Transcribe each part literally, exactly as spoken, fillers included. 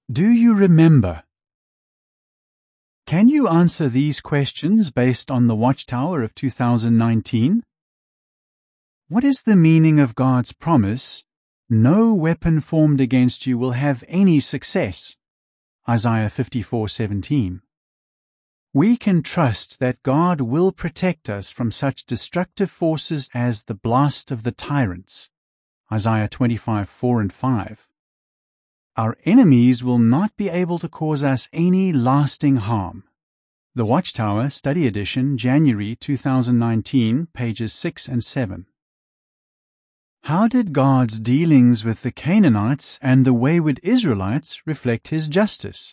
Do you remember? Can you answer these questions based on the Watchtower of two thousand nineteen? What is the meaning of God's promise, "No weapon formed against you will have any success"? Isaiah fifty-four seventeen. We can trust that God will protect us from such destructive forces as the blast of the tyrants. Isaiah twenty-five four and five. Our enemies will not be able to cause us any lasting harm. The Watchtower Study Edition, January two thousand nineteen, pages six and seven. How did God's dealings with the Canaanites and the wayward Israelites reflect His justice?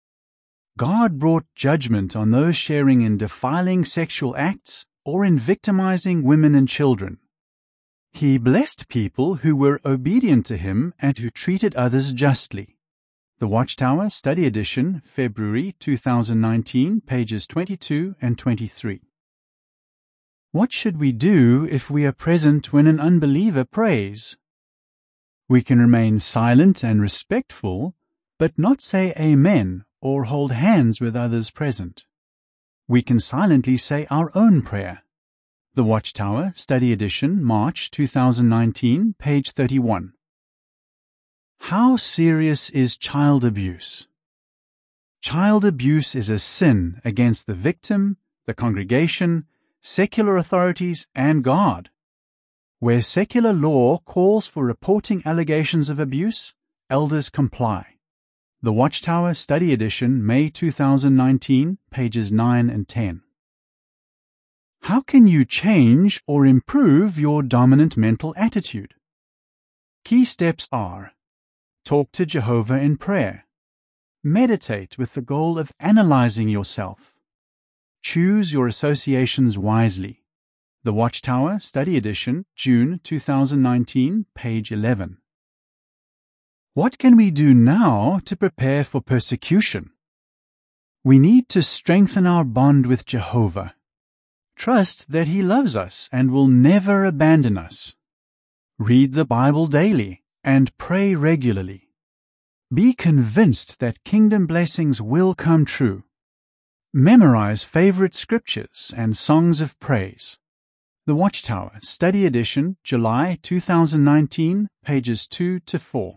God brought judgment on those sharing in defiling sexual acts or in victimizing women and children. He blessed people who were obedient to Him and who treated others justly. The Watchtower Study Edition, February two thousand nineteen, pages twenty-two and twenty-three. What should we do if we are present when an unbeliever prays? We can remain silent and respectful, but not say Amen or hold hands with others present. We can silently say our own prayer. The Watchtower Study Edition, March two thousand nineteen, page thirty-one. How serious is child abuse? Child abuse is a sin against the victim, the congregation, secular authorities, and God. Where secular law calls for reporting allegations of abuse, elders comply. The Watchtower Study Edition, May two thousand nineteen, pages nine and ten. How can you change or improve your dominant mental attitude? Key steps are: talk to Jehovah in prayer. Meditate with the goal of analyzing yourself. Choose your associations wisely. The Watchtower Study Edition, June two thousand nineteen, page eleven. What can we do now to prepare for persecution? We need to strengthen our bond with Jehovah. Trust that He loves us and will never abandon us. Read the Bible daily and pray regularly. Be convinced that kingdom blessings will come true. Memorize favorite scriptures and songs of praise. The Watchtower Study Edition, July two thousand nineteen, pages two to four.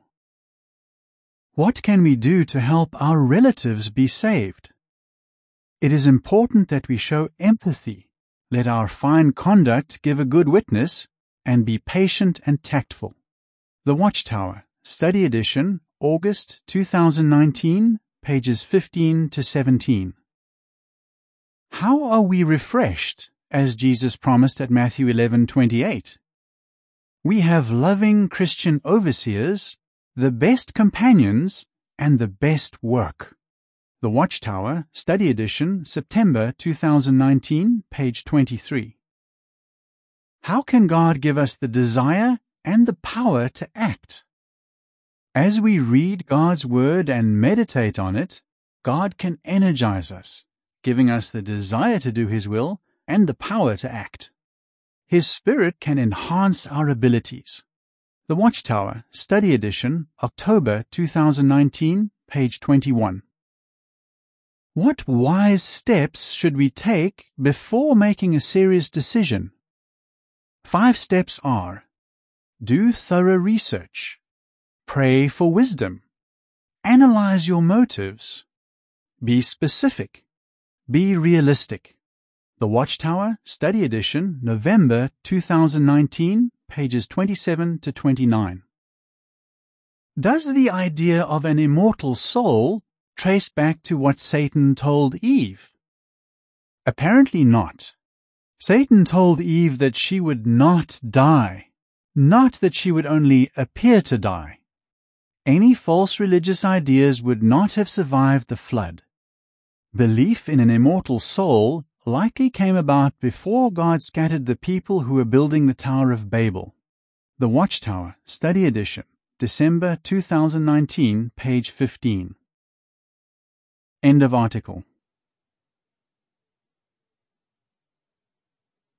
What can we do to help our relatives be saved? It is important that we show empathy, let our fine conduct give a good witness, and be patient and tactful. The Watchtower Study Edition, August two thousand nineteen, pages fifteen to seventeen. How are we refreshed, as Jesus promised at Matthew eleven twenty-eight? We have loving Christian overseers, the best companions, and the best work. The Watchtower Study Edition, September two thousand nineteen, page twenty-three. How can God give us the desire and the power to act? As we read God's Word and meditate on it, God can energize us, giving us the desire to do His will and the power to act. His Spirit can enhance our abilities. The Watchtower Study Edition, October two thousand nineteen, page twenty-one. What wise steps should we take before making a serious decision? Five steps are: do thorough research, pray for wisdom, analyze your motives, be specific, be realistic. The Watchtower Study Edition, November two thousand nineteen, pages twenty-seven to twenty-nine. Does the idea of an immortal soul trace back to what Satan told Eve? Apparently not. Satan told Eve that she would not die, not that she would only appear to die. Any false religious ideas would not have survived the flood. Belief in an immortal soul likely came about before God scattered the people who were building the Tower of Babel. The Watchtower Study Edition, December two thousand nineteen, page fifteen. End of article.